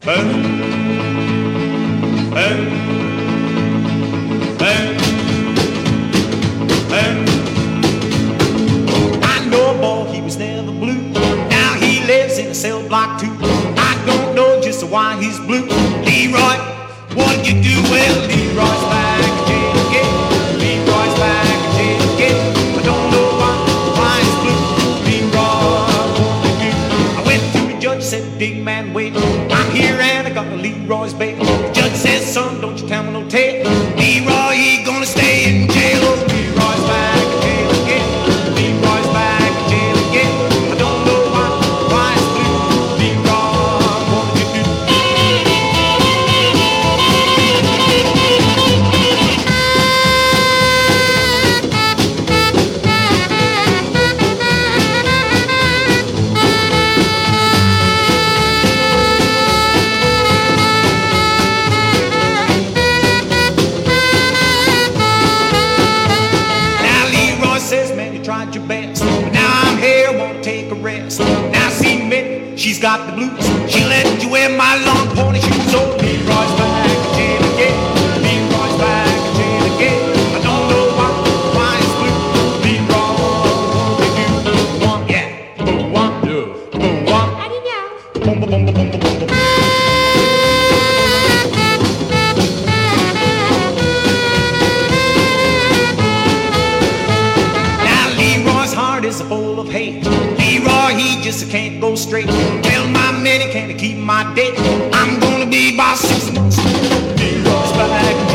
I know a boy, he was never blue. Now he lives in a cell block too. I don't know just why he's blue. Leroy, what you do? Well, Leroy's back in jail again. Leroy's back in jail again. I don't know why he's blue. Leroy, what you do? I went to the judge, said, big man, wait. I'm here and I got a Leroy's bail. The judge says, son, don't you tell me no tale. Leroy, he gonna stay in jail. Leroy's back in jail again. Leroy's back in jail again. I don't know why it's blue. Leroy, what you do? Tried your best, but now I'm here, won't take a rest. Now see Minnie, she's got the blues. She let you wear my long pony shoes. Oh, Leroy's back in jail again. Leroy's back in jail again. I don't know why it's blue. Leroy, what you do? One, yeah, one, yeah, one. Boom, boom, boom, boom, boom, boom, boom. Is full of hate. Leroy, he just can't go straight. Tell my Minnie, can't keep my date. I'm gonna be by 6 months. Leroy's back.